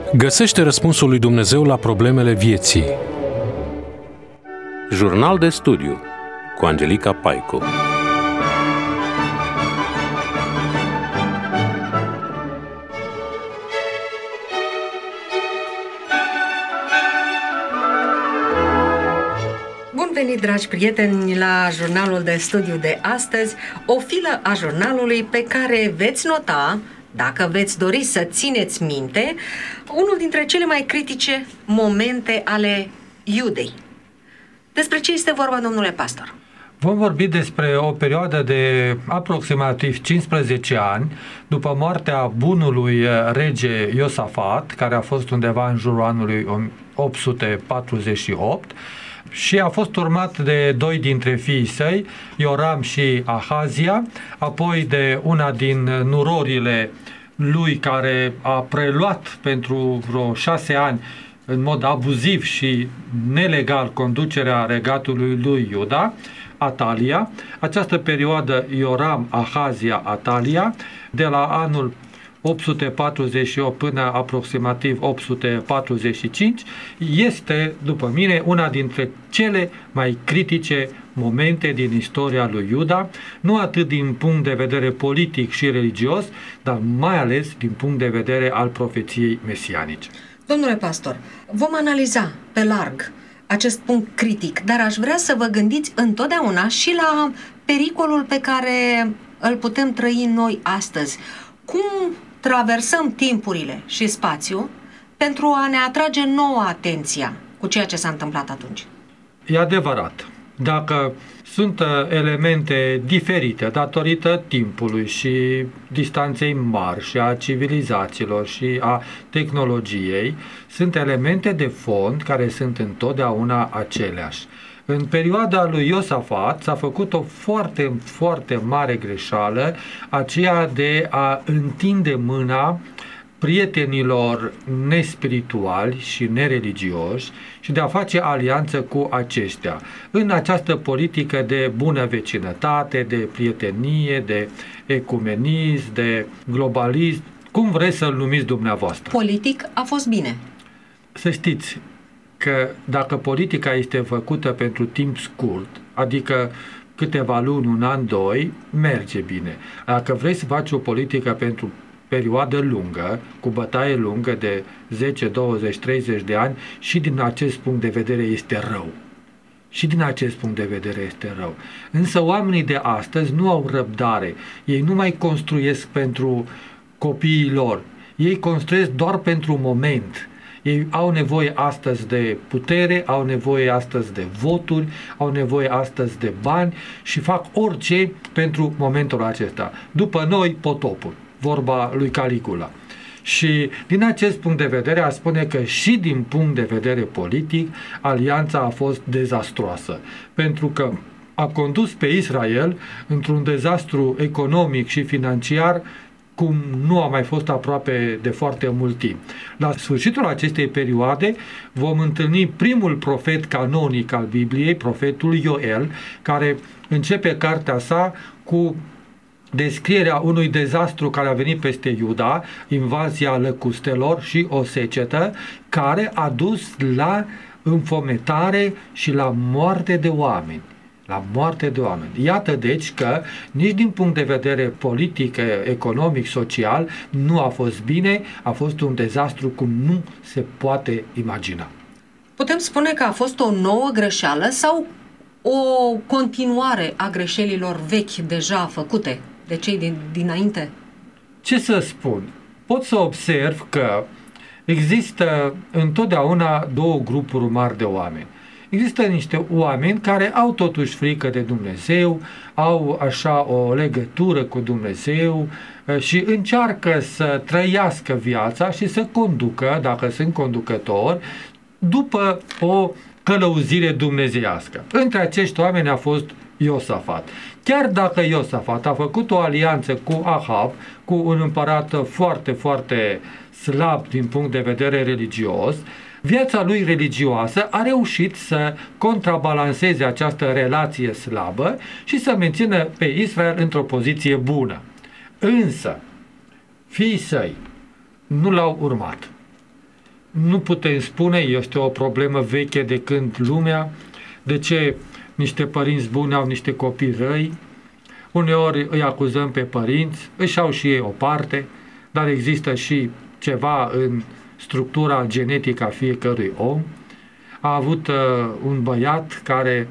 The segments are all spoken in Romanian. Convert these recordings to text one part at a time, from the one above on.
Găsește răspunsul lui Dumnezeu la problemele vieții. Jurnal de studiu cu Angelica Paicu. Bun venit, dragi prieteni, la jurnalul de studiu de astăzi, o filă a jurnalului pe care veți nota, dacă veți dori să țineți minte, unul dintre cele mai critice momente ale Iudei. Despre ce este vorba, domnule pastor? Vom vorbi despre o perioadă de aproximativ 15 ani după moartea bunului rege Iosafat, care a fost undeva în jurul anului 848, și a fost urmat de doi dintre fiii săi, Ioram și Ahazia, apoi de una din nurorile lui care a preluat pentru vreo 6 ani în mod abuziv și nelegal conducerea regatului lui Iuda, Atalia. Această perioadă Ioram, Ahazia, Atalia, de la anul 848 până aproximativ 845, este, după mine, una dintre cele mai critice momente din istoria lui Iuda, nu atât din punct de vedere politic și religios, dar mai ales din punct de vedere al profeției mesianice. Domnule pastor, vom analiza pe larg acest punct critic, dar aș vrea să vă gândiți întotdeauna și la pericolul pe care îl putem trăi noi astăzi. Cum traversăm timpurile și spațiu pentru a ne atrage nouă atenția cu ceea ce s-a întâmplat atunci? E adevărat. Dacă sunt elemente diferite datorită timpului și distanței mari și a civilizațiilor și a tehnologiei, sunt elemente de fond care sunt întotdeauna aceleași. În perioada lui Iosafat s-a făcut o foarte, foarte mare greșeală, aceea de a întinde mâna prietenilor nespirituali și nereligioși și de a face alianță cu aceștia. În această politică de bună vecinătate, de prietenie, de ecumenism, de globalism, cum vreți să-l numiți dumneavoastră. Politic a fost bine. Să știți că dacă politica este făcută pentru timp scurt, adică câteva luni, un an, doi, merge bine. Dacă vrei să faci o politică pentru perioadă lungă, cu bătaie lungă de 10, 20, 30 de ani, și din acest punct de vedere este rău. Și din acest punct de vedere este rău. Însă oamenii de astăzi nu au răbdare. Ei nu mai construiesc pentru copiii lor. Ei construiesc doar pentru moment. Ei au nevoie astăzi de putere, au nevoie astăzi de voturi, au nevoie astăzi de bani și fac orice pentru momentul acesta. După noi, potopul. Vorba lui Caligula. Și din acest punct de vedere aș spune că și din punct de vedere politic alianța a fost dezastroasă, pentru că a condus pe Israel într-un dezastru economic și financiar cum nu a mai fost aproape de foarte mult timp. La sfârșitul acestei perioade vom întâlni primul profet canonic al Bibliei, profetul Ioel, care începe cartea sa cu descrierea unui dezastru care a venit peste Iuda, invazia lăcustelor și o secetă, care a dus la înfometare și la moarte de oameni. La moarte de oameni. Iată deci că nici din punct de vedere politic, economic, social, nu a fost bine, a fost un dezastru cum nu se poate imagina. Putem spune că a fost o nouă greșeală sau o continuare a greșelilor vechi deja făcute de cei dinainte? Ce să spun? Pot să observ că există întotdeauna două grupuri mari de oameni. Există niște oameni care au totuși frică de Dumnezeu, au așa o legătură cu Dumnezeu și încearcă să trăiască viața și să conducă, dacă sunt conducători, după o călăuzire dumnezeiască. Între acești oameni a fost Iosafat. Chiar dacă Iosafat a făcut o alianță cu Ahab, cu un împărat foarte, foarte slab din punct de vedere religios, viața lui religioasă a reușit să contrabalanceze această relație slabă și să mențină pe Israel într-o poziție bună. Însă, fiii săi nu l-au urmat. nu putem spune, este o problemă veche de când lumea, de ce niște părinți buni au niște copii răi. Uneori îi acuzăm pe părinți, își au și ei o parte, dar există și ceva în structura genetică a fiecărui om. A avut un băiat care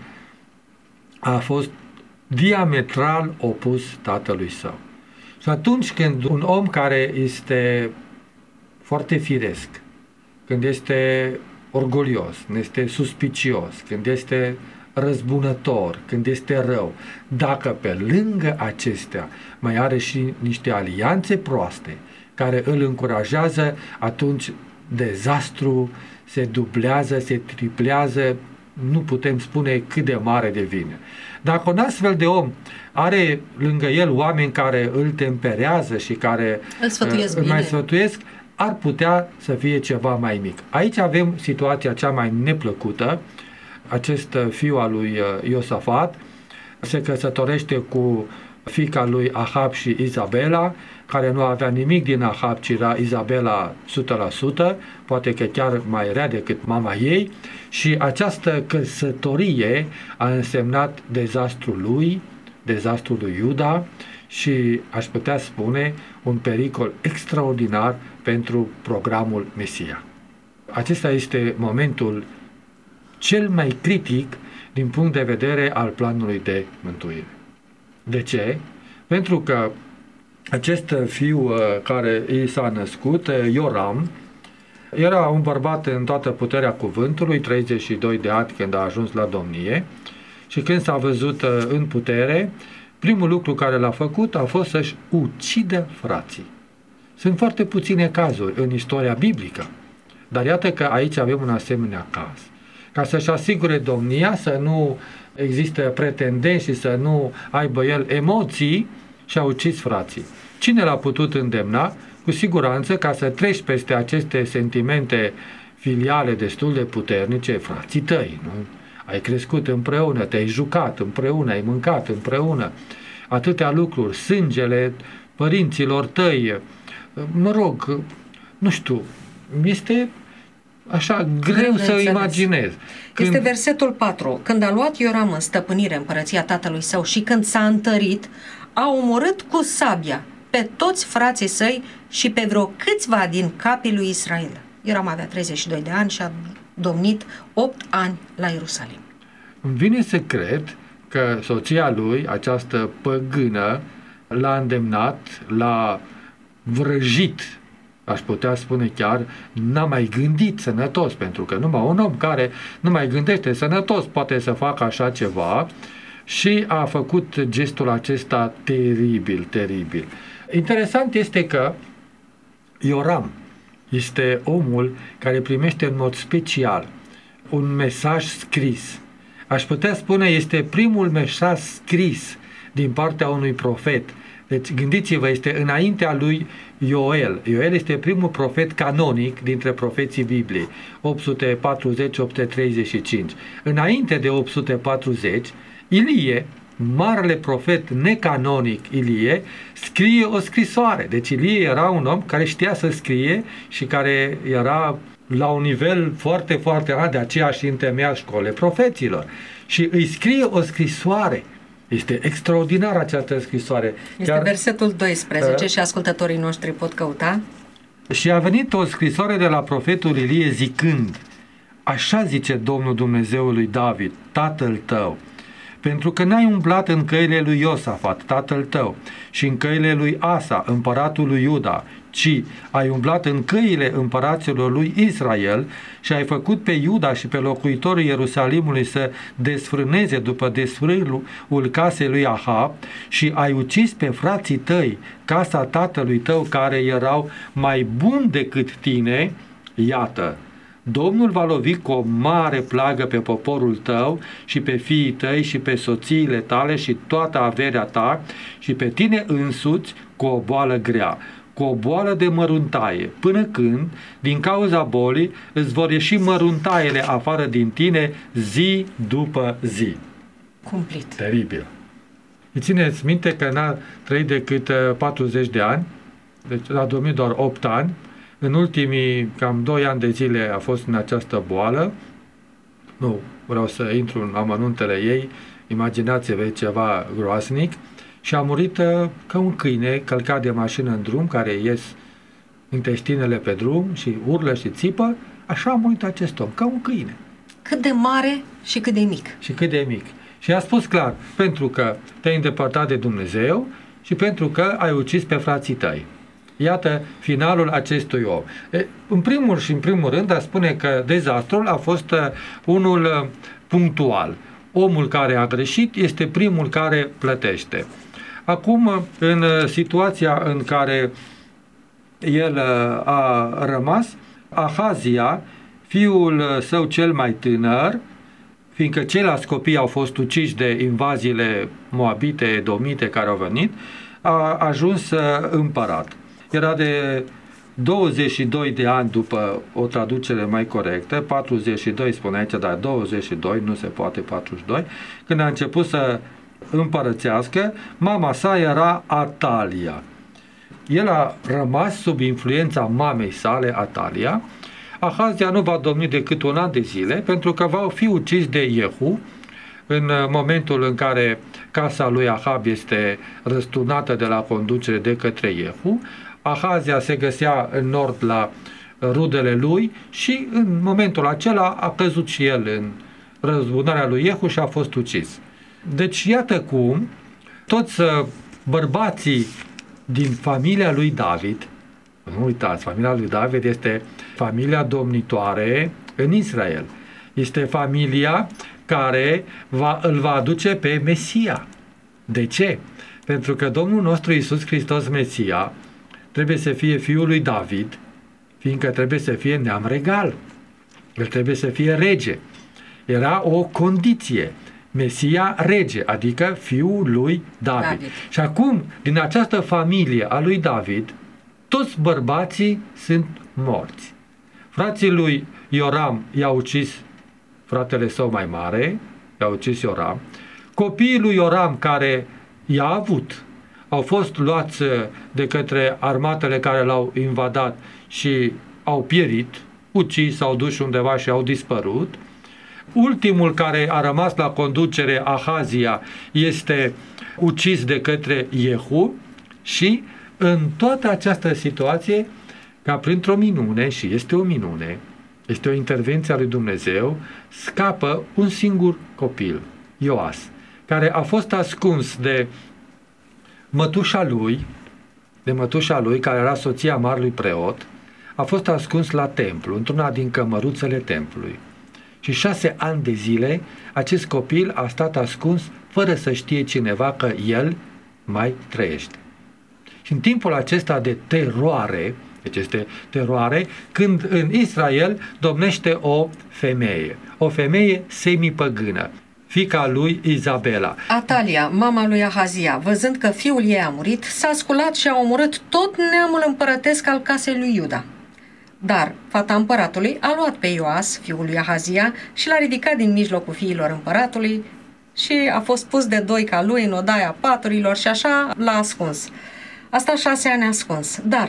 a fost diametral opus tatălui său. Și atunci când un om care este foarte firesc, când este orgolios, când este suspicios, când este răzbunător, când este rău, dacă pe lângă acestea mai are și niște alianțe proaste care îl încurajează, atunci dezastru se dublează, se triplează, nu putem spune cât de mare devine. Dacă un astfel de om are lângă el oameni care îl temperează și care îl mai sfătuiesc, ar putea să fie ceva mai mic. Aici avem situația cea mai neplăcută. Acest fiu al lui Iosafat se căsătorește cu fiica lui Ahab și Izabela, care nu avea nimic din Ahab, ci era Izabela 100%, poate că chiar mai rea decât mama ei, și această căsătorie a însemnat dezastrul lui Iuda și, aș putea spune, un pericol extraordinar pentru programul Mesia. Acesta este momentul cel mai critic din punct de vedere al planului de mântuire. De ce? Pentru că acest fiu care i s-a născut, Ioram, era un bărbat în toată puterea cuvântului, 32 de ani când a ajuns la domnie, și când s-a văzut în putere, primul lucru care l-a făcut a fost să-și ucidă frații. Sunt foarte puține cazuri în istoria biblică, dar iată că aici avem un asemenea caz. Ca să-și asigure domnia, să nu există pretendenți și să nu aibă el emoții, și-a ucis frații. Cine l-a putut îndemna? Cu siguranță, ca să treci peste aceste sentimente filiale destul de puternice, frații tăi, nu? Ai crescut împreună, te-ai jucat împreună, ai mâncat împreună, atâtea lucruri, sângele părinților tăi, mă rog, nu știu, este așa greu să imaginez. Este versetul 4. Când a luat Ioram în stăpânire împărăția tatălui său și când s-a întărit, a omorât cu sabia pe toți frații săi și pe vreo câțiva din capii lui Israel. Ioram avea 32 de ani și a domnit 8 ani la Ierusalim. Îmi vine să cred că soția lui, această păgână, l-a îndemnat, l-a vrăjit, aș putea spune chiar, n-a mai gândit sănătos, pentru că numai un om care nu mai gândește sănătos poate să facă așa ceva, și a făcut gestul acesta teribil. Interesant este că Ioram este omul care primește în mod special un mesaj scris. Aș putea spune, este primul mesaj scris din partea unui profet. Deci gândiți-vă, este înaintea lui Ioel. Ioel este primul profet canonic dintre profeții Bibliei, 840-835. Înainte de 840, Ilie, marele profet necanonic Ilie, scrie o scrisoare. Deci Ilie era un om care știa să scrie și care era la un nivel foarte, foarte înalt, de aceea și întemeia școle profeților. Și îi scrie o scrisoare. Este extraordinară această scrisoare. Este versetul 12 și ascultătorii noștri pot căuta. Și a venit o scrisoare de la profetul Ilie zicând: așa zice Domnul Dumnezeul lui David, tatăl tău, pentru că n-ai umblat în căile lui Iosafat, tatăl tău, și în căile lui Asa, împăratul lui Iuda, ci ai umblat în căile împăraților lui Israel și ai făcut pe Iuda și pe locuitorii Ierusalimului să desfrâneze după desfrâul casei lui Ahab și ai ucis pe frații tăi, casa tatălui tău, care erau mai buni decât tine. Iată, Domnul va lovi cu o mare plagă pe poporul tău și pe fiii tăi și pe soțiile tale și toată averea ta și pe tine însuți cu o boală grea, cu o boală de măruntaie, până când, din cauza bolii, îți vor ieși măruntaiele afară din tine zi după zi. Cumplit. Teribil. Țineți minte că n-a trăit decât 40 de ani, deci a domnit doar 8 ani, În ultimii cam 2 ani de zile a fost în această boală. Nu vreau să intru în amănuntele ei, imaginați-vă ceva groaznic. Și a murit ca un câine călcat de mașină în drum, care ies intestinele pe drum și urlă și țipă. Așa a murit acest om, ca un câine. Cât de mare și cât de mic. Și cât de mic. Și a spus clar, pentru că te-ai îndepărtat de Dumnezeu și pentru că ai ucis pe frații tăi. Iată finalul acestui om. În primul rând, a spune că dezastrul a fost unul punctual. Omul care a greșit este primul care plătește. Acum, în situația în care el a rămas, Ahazia, fiul său cel mai tânăr, fiindcă ceilalți copii au fost uciși de invaziile moabite, edomite care au venit, a ajuns împărat. Era de 22 de ani după o traducere mai corectă, 42 spune aici, dar 22, nu se poate 42, când a început să împărățească. Mama sa era Atalia. El a rămas sub influența mamei sale, Atalia. Ahazia nu va domni decât 1 an de zile, pentru că va fi ucis de Iehu în momentul în care casa lui Ahab este răsturnată de la conducere de către Iehu. Ahazia se găsea în nord la rudele lui și în momentul acela a căzut și el în răzbunarea lui Iehu și a fost ucis. Deci iată cum toți bărbații din familia lui David, nu uitați, familia lui David este familia domnitoare în Israel. Este familia care îl va aduce pe Mesia. De ce? Pentru că Domnul nostru Iisus Hristos Mesia trebuie să fie fiul lui David, fiindcă trebuie să fie neam regal. El trebuie să fie rege. Era o condiție. Mesia rege, adică fiul lui David. Și acum, din această familie a lui David, toți bărbații sunt morți. Frații lui Ioram i-a ucis fratele său mai mare, i-a ucis Ioram. Copiii lui Ioram care i-a avut au fost luați de către armatele care l-au invadat și au pierit, ucis, s-au dus undeva și au dispărut. Ultimul care a rămas la conducere, Ahazia, este ucis de către Iehu și în toată această situație, ca printr-o minune, și este o minune, este o intervenție a lui Dumnezeu, scapă un singur copil, Ioas, care a fost ascuns de mătușa lui, care era soția marelui preot, a fost ascuns la templu, într-una din cămăruțele templului. Și 6 ani de zile acest copil a stat ascuns fără să știe cineva că el mai trăiește. Și în timpul acesta de teroare, deci este teroare, când în Israel domnește o femeie semipăgână, fiica lui Izabela. Atalia, mama lui Ahazia, văzând că fiul ei a murit, s-a sculat și a omorât tot neamul împărătesc al casei lui Iuda. Dar fata împăratului a luat pe Ioas, fiul lui Ahazia, și l-a ridicat din mijlocul fiilor împăratului și a fost pus de 2 ca lui în odaia paturilor și așa l-a ascuns. Asta 6 ani ascuns. Dar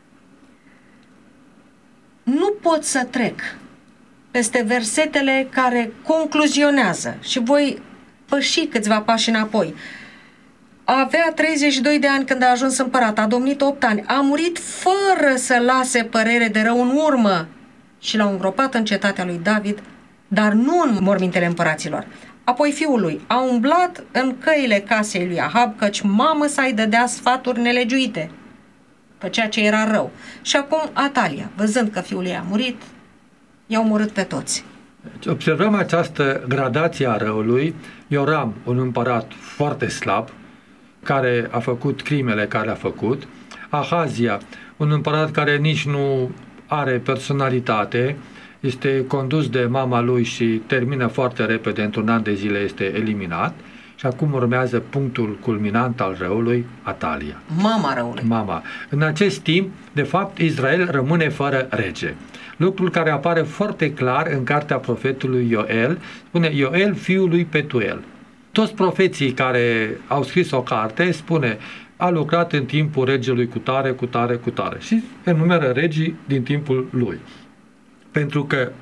nu pot să trec peste versetele care concluzionează și voi păși câțiva pași înapoi. Avea 32 de ani când a ajuns împărat, a domnit 8 ani, a murit fără să lase părere de rău în urmă și l-au îngropat în cetatea lui David, dar nu în mormintele împăraților. Apoi fiul lui a umblat în căile casei lui Ahab, căci mamă sa îi dădea sfaturi nelegiuite, pe ceea ce era rău. Și acum Atalia, văzând că fiul ei a murit, i-a omorât pe toți. Observăm această gradație a răului. Ioram, un împărat foarte slab, care a făcut crimele care a făcut. Ahazia, un împărat care nici nu are personalitate, este condus de mama lui și termină foarte repede, într-un an de zile este eliminat. Și acum urmează punctul culminant al răului, Atalia. Mama răului. Mama. În acest timp, de fapt, Israel rămâne fără rege. Lucrul care apare foarte clar în cartea profetului Ioel, spune Ioel, fiul lui Petuel. Toți profeții care au scris o carte spune a lucrat în timpul regelui cu tare, cu tare, cu tare. Și enumeră regii din timpul lui. Pentru că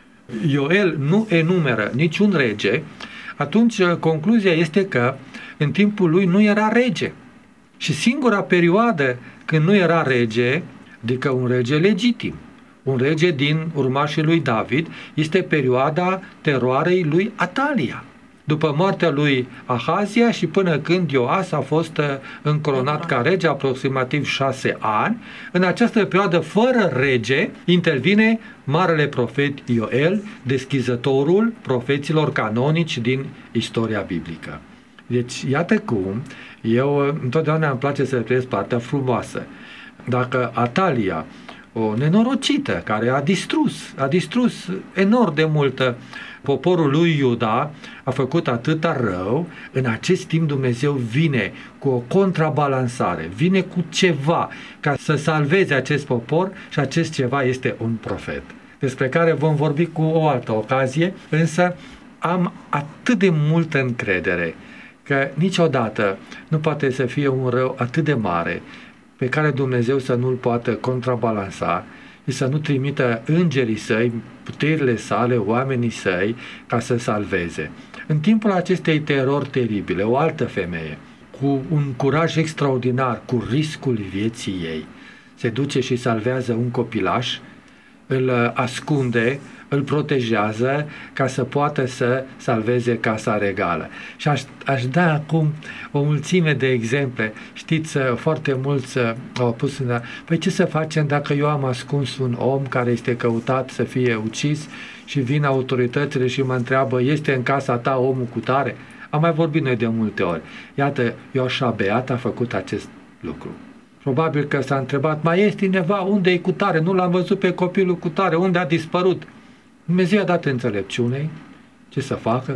Ioel nu enumeră niciun rege, atunci concluzia este că în timpul lui nu era rege. Și singura perioadă când nu era rege, adică un rege legitim, un rege din urmașii lui David, este perioada teroarei lui Atalia. După moartea lui Ahazia și până când Ioas a fost încoronat ca rege, aproximativ 6 ani, în această perioadă fără rege intervine marele profet Ioel, deschizătorul profeților canonici din istoria biblică. Deci, iată cum, eu întotdeauna îmi place să trăiesc partea frumoasă. Dacă Atalia, o nenorocită care a distrus enorm de mult poporul lui Iuda, a făcut atâta rău, în acest timp Dumnezeu vine cu o contrabalansare, vine cu ceva ca să salveze acest popor și acest ceva este un profet, despre care vom vorbi cu o altă ocazie, însă am atât de multă încredere că niciodată nu poate să fie un rău atât de mare pe care Dumnezeu să nu-l poată contrabalansa și să nu trimită îngerii săi, puterile sale, oamenii săi, ca să salveze. În timpul acestei terori teribile, o altă femeie, cu un curaj extraordinar, cu riscul vieții ei, se duce și salvează un copilaș, îl ascunde, îl protejează ca să poată să salveze casa regală. Și aș da acum o mulțime de exemple. Știți, foarte mulți au pus în... Păi ce să facem dacă eu am ascuns un om care este căutat să fie ucis și vin autoritățile și mă întreabă, este în casa ta omul cu tare? Am mai vorbit noi de multe ori. Iată, Ioșabeat a făcut acest lucru. Probabil că s-a întrebat, mai este cineva, unde e cu tare? Nu l-am văzut pe copilul cu tare, unde a dispărut? Dumnezeu a dat înțelepciune ce să facă,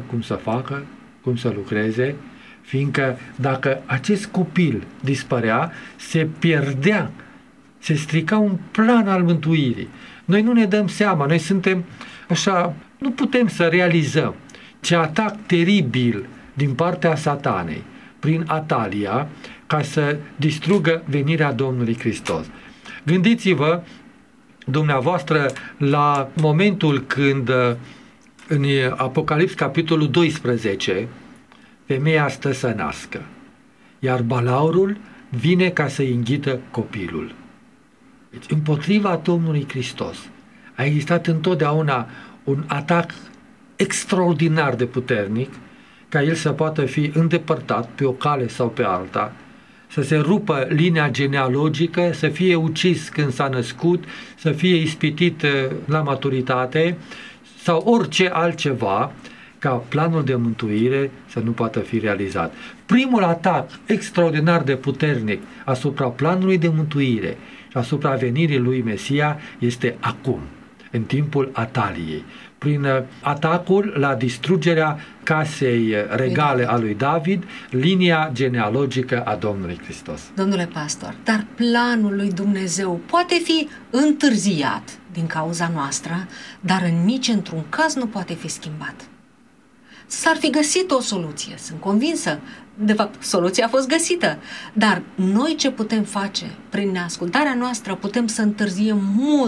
cum să lucreze, fiindcă dacă acest copil dispărea, se pierdea, se strica un plan al mântuirii. Noi nu ne dăm seama, noi suntem așa, nu putem să realizăm ce atac teribil din partea Satanei prin Atalia ca să distrugă venirea Domnului Hristos. Gândiți-vă dumneavoastră la momentul când în Apocalips capitolul 12 femeia stă să nască, iar balaurul vine ca să înghită copilul. Deci, împotriva Domnului Hristos a existat întotdeauna un atac extraordinar de puternic ca el să poată fi îndepărtat pe o cale sau pe alta, să se rupă linia genealogică, să fie ucis când s-a născut, să fie ispitit la maturitate sau orice altceva, ca planul de mântuire să nu poată fi realizat. Primul atac extraordinar de puternic asupra planului de mântuire și asupra venirii lui Mesia este acum, în timpul Ataliei, prin atacul la distrugerea casei regale a lui David, linia genealogică a Domnului Hristos. Domnule pastor, dar planul lui Dumnezeu poate fi întârziat din cauza noastră, dar în nici într-un caz nu poate fi schimbat. S-ar fi găsit o soluție, sunt convinsă. De fapt, soluția a fost găsită. Dar noi ce putem face? Prin neascultarea noastră putem să întârziem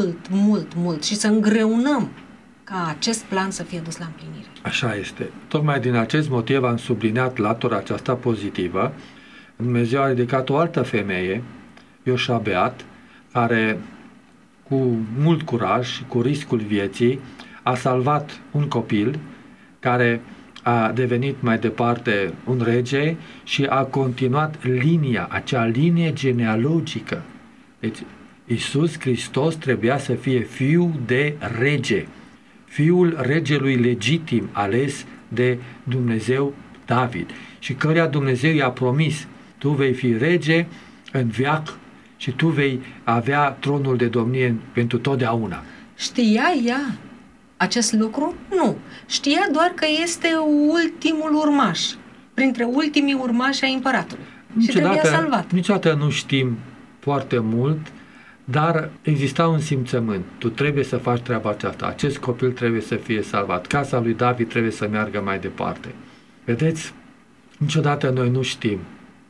mult și să îngreunăm ca acest plan să fie dus la împlinire. Așa este. Tocmai din acest motiv am subliniat latura aceasta pozitivă. Dumnezeu a ridicat o altă femeie, Ioșabeat, care cu mult curaj și cu riscul vieții a salvat un copil care a devenit mai departe un rege și a continuat acea linie genealogică. Deci Iisus Hristos trebuia să fie fiul de rege, fiul regelui legitim ales de Dumnezeu David și căruia Dumnezeu i-a promis, tu vei fi rege în veac și tu vei avea tronul de domnie pentru totdeauna. Știa ea acest lucru? Nu. Știa doar că este ultimul urmaș, printre ultimii urmași ai împăratului. Și trebuia salvat. Niciodată nu știm foarte mult, dar exista un simțământ. Tu trebuie să faci treaba aceasta. Acest copil trebuie să fie salvat. Casa lui David trebuie să meargă mai departe. Vedeți? Niciodată noi nu știm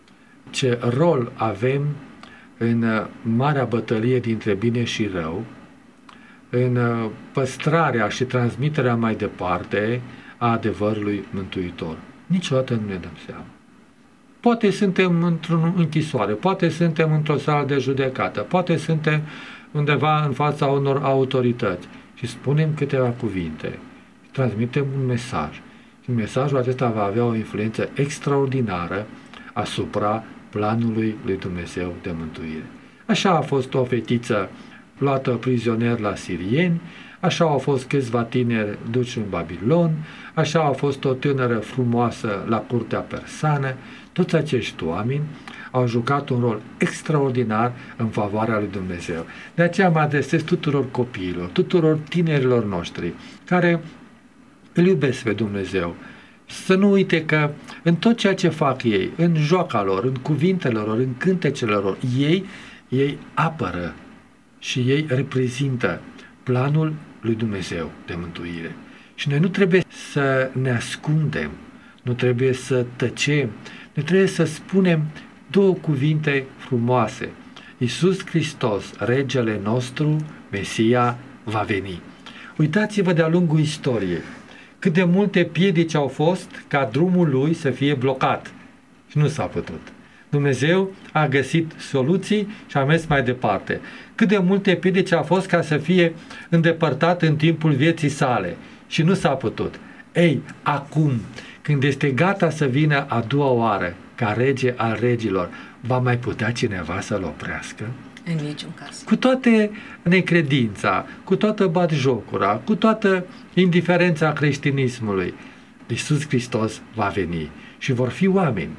ce rol avem în marea bătălie dintre bine și rău, în păstrarea și transmiterea mai departe a adevărului mântuitor. Niciodată nu ne dăm seama. Poate suntem într-o închisoare, poate suntem într-o sală de judecată, poate suntem undeva în fața unor autorități și spunem câteva cuvinte, transmitem un mesaj. Și mesajul acesta va avea o influență extraordinară asupra planului lui Dumnezeu de mântuire. Așa a fost o fetiță luată prizonier la sirieni, așa au fost câțiva tineri duși în Babilon, așa a fost o tânără frumoasă la curtea persană. Toți acești oameni au jucat un rol extraordinar în favoarea lui Dumnezeu. De aceea mă adresez tuturor copiilor, tuturor tinerilor noștri, care îl iubesc pe Dumnezeu. Să nu uite că în tot ceea ce fac ei, în joaca lor, în cuvintele lor, în cântecele lor, ei apără și ei reprezintă planul lui Dumnezeu de mântuire. Și noi nu trebuie să ne ascundem, nu trebuie să tăcem, noi trebuie să spunem două cuvinte frumoase. Iisus Hristos, Regele nostru, Mesia, va veni. Uitați-vă de-a lungul istoriei cât de multe piedici au fost ca drumul lui să fie blocat și nu s-a putut. Dumnezeu a găsit soluții și a mers mai departe. Cât de multe piedici au fost ca să fie îndepărtat în timpul vieții sale și nu s-a putut. Ei, acum, când este gata să vină a doua oară ca rege al regilor, va mai putea cineva să-l oprească? În niciun caz. Cu toată necredința, cu toată batjocura, cu toată indiferența creștinismului, Iisus Hristos va veni și vor fi oameni,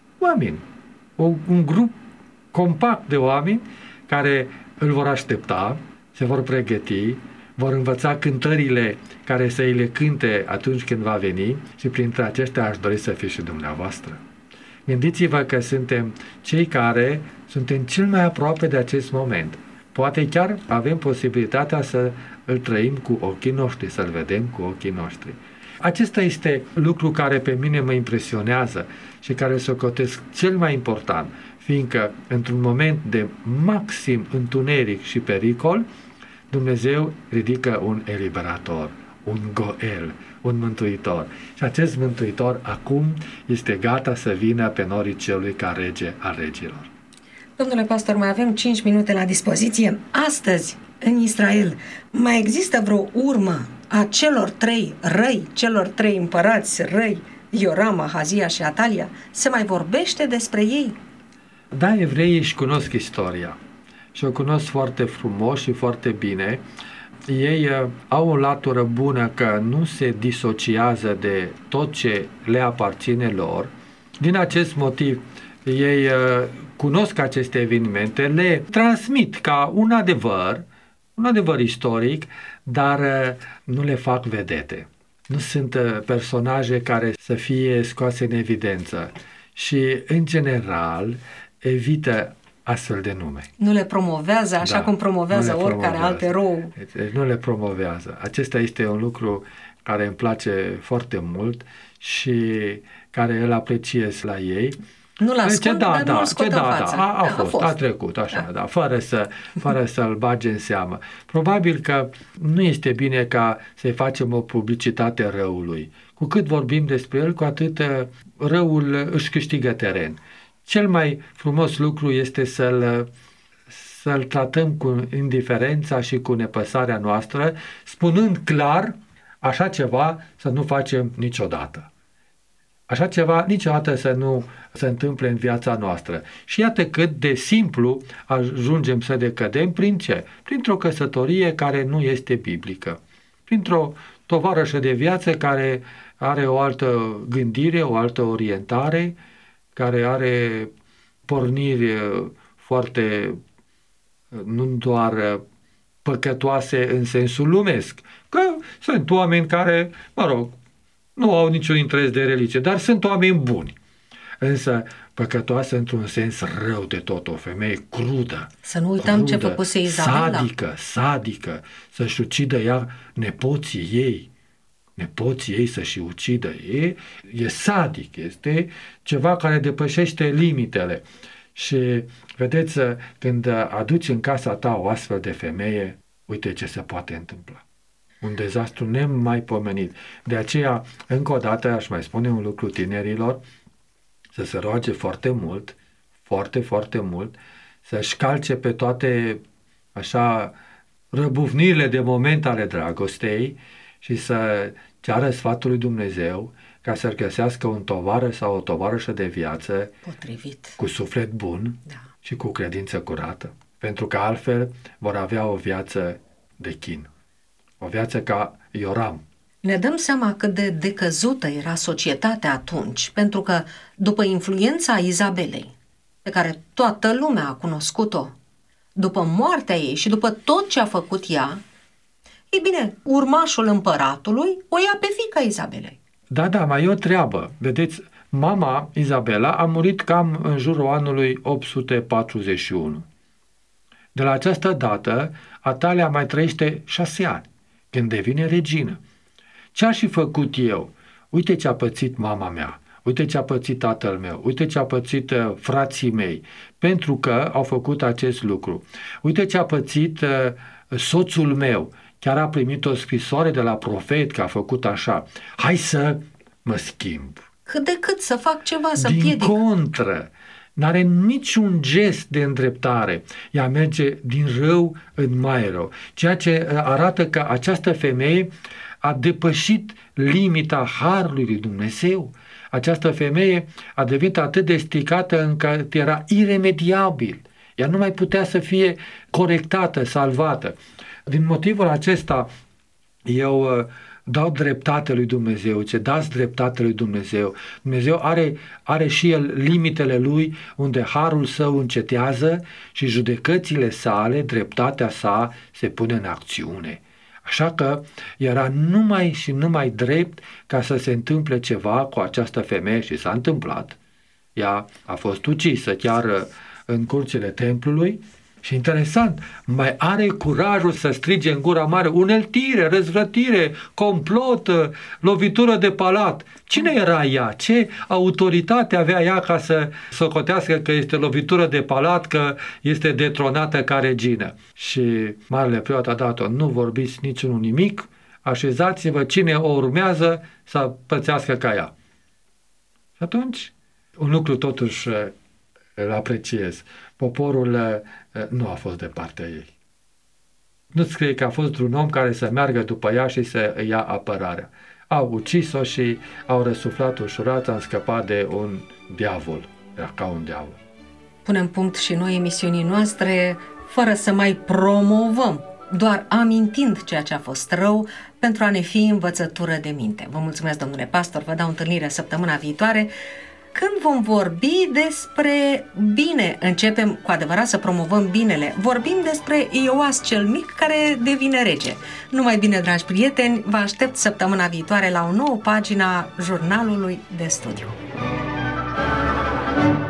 un grup compact de oameni care îl vor aștepta, se vor pregăti, vor învăța cântările care să îi le cânte atunci când va veni și printre aceștia aș dori să fie și dumneavoastră. Gândiți-vă că suntem cei care suntem cel mai aproape de acest moment. Poate chiar avem posibilitatea să îl trăim cu ochii noștri, să-l vedem cu ochii noștri. Acesta este lucru care pe mine mă impresionează și care socotesc cel mai important, fiindcă într-un moment de maxim întuneric și pericol, Dumnezeu ridică un eliberator, un Goel, un mântuitor. Și acest mântuitor acum este gata să vină pe norii celui ca rege al regilor. Domnule pastor, mai avem 5 minute la dispoziție. Astăzi, în Israel, mai există vreo urmă a celor 3 răi, celor 3 împărați răi, Ioram, Ahazia și Atalia? Se mai vorbește despre ei? Da, evreii își cunosc istoria și o cunosc foarte frumos și foarte bine. Ei au o latură bună că nu se disociază de tot ce le aparține lor. Din acest motiv, ei cunosc aceste evenimente, le transmit ca un adevăr istoric, dar nu le fac vedete. Nu sunt personaje care să fie scoase în evidență și, în general, evită astfel de nume. Nu le promovează așa cum promovează oricare alt erou. Deci nu le promovează. Acesta este un lucru care îmi place foarte mult și care îl apreciez la ei. Nu-l ascult, dar nu-l scot în față. A trecut, așa, fără să-l bage în seamă. Probabil că nu este bine ca să-i facem o publicitate răului. Cu cât vorbim despre el, cu atât răul își câștigă teren. Cel mai frumos lucru este să-l tratăm cu indiferența și cu nepăsarea noastră, spunând clar, așa ceva să nu facem niciodată. Așa ceva niciodată să nu se întâmple în viața noastră. Și iată cât de simplu ajungem să decădem prin ce? Printr-o căsătorie care nu este biblică. Printr-o tovarășă de viață care are o altă gândire, o altă orientare, care are porniri foarte, nu doar păcătoase în sensul lumesc, că sunt oameni care, nu au niciun interes de religie, dar sunt oameni buni. Însă păcătoasă într-un sens rău de tot, o femeie crudă. Să nu uităm ce făcuse Izabela. Sadică, să-și ucidă ea nepoții ei. nepoții ei să-și ucidă. E sadic, este ceva care depășește limitele. Și vedeți, când aduci în casa ta o astfel de femeie, uite ce se poate întâmpla. Un dezastru nemaipomenit. De aceea, încă o dată, aș mai spune un lucru tinerilor, să se roage foarte mult, foarte, foarte mult, să-și calce pe toate așa răbufnirile de moment ale dragostei și să ceară sfatul lui Dumnezeu ca să-și găsească un tovarăș sau o tovarășă de viață potrivit, cu suflet bun, da, și cu credință curată. Pentru că altfel vor avea o viață de chin. O viață ca Ioram. Ne dăm seama cât de decăzută era societatea atunci, pentru că după influența Izabelei, pe care toată lumea a cunoscut-o, după moartea ei și după tot ce a făcut ea, ei bine, urmașul împăratului o ia pe fiica Izabelei. Da, mai e o treabă. Vedeți, mama Izabela a murit cam în jurul anului 841. De la această dată, Atalia mai trăiește 6 ani, când devine regină. Ce aș fi făcut eu? Uite ce a pățit mama mea, uite ce a pățit tatăl meu, uite ce a pățit frații mei, pentru că au făcut acest lucru. Uite ce a pățit soțul meu, chiar a primit o scrisoare de la profet că a făcut așa. Hai să mă schimb. Cât de cât să fac ceva, să Din piedic. contră, n-are niciun gest de îndreptare. Ea merge din rău în mai rău. Ceea ce arată că această femeie a depășit limita harului lui Dumnezeu. Această femeie a devenit atât de stricată încât era iremediabil. Ea nu mai putea să fie corectată, salvată. Din motivul acesta, eu dau dreptate lui Dumnezeu. Ce dați dreptate lui Dumnezeu? Dumnezeu are și el limitele lui unde harul său încetează și judecățile sale, dreptatea sa se pune în acțiune. Așa că era numai și numai drept ca să se întâmple ceva cu această femeie și s-a întâmplat. Ea a fost ucisă chiar în curțile templului și interesant, mai are curajul să strige în gura mare uneltire, răzvrătire, complot, lovitură de palat. Cine era ea? Ce autoritate avea ea ca să socotească că este lovitură de palat, că este detronată ca regină? Și marele preot a dat-o, nu vorbiți niciunul nimic, așezați-vă, cine o urmează să pățească ca ea. Și atunci, un lucru totuși îl apreciez. Poporul nu a fost de partea ei. Nu scrie că a fost un om care să meargă după ea și să ia apărarea. Au ucis-o și au răsuflat ușurat, am scăpat de un diavol. Era ca un diavol. Punem punct și noi emisiunii noastre fără să mai promovăm, doar amintind ceea ce a fost rău pentru a ne fi învățătură de minte. Vă mulțumesc, domnule pastor, vă dau întâlnire săptămâna viitoare, când vom vorbi despre bine. Începem cu adevărat să promovăm binele. Vorbim despre Ioas cel mic care devine rege. Numai bine, dragi prieteni, vă aștept săptămâna viitoare la o nouă pagină a jurnalului de studiu.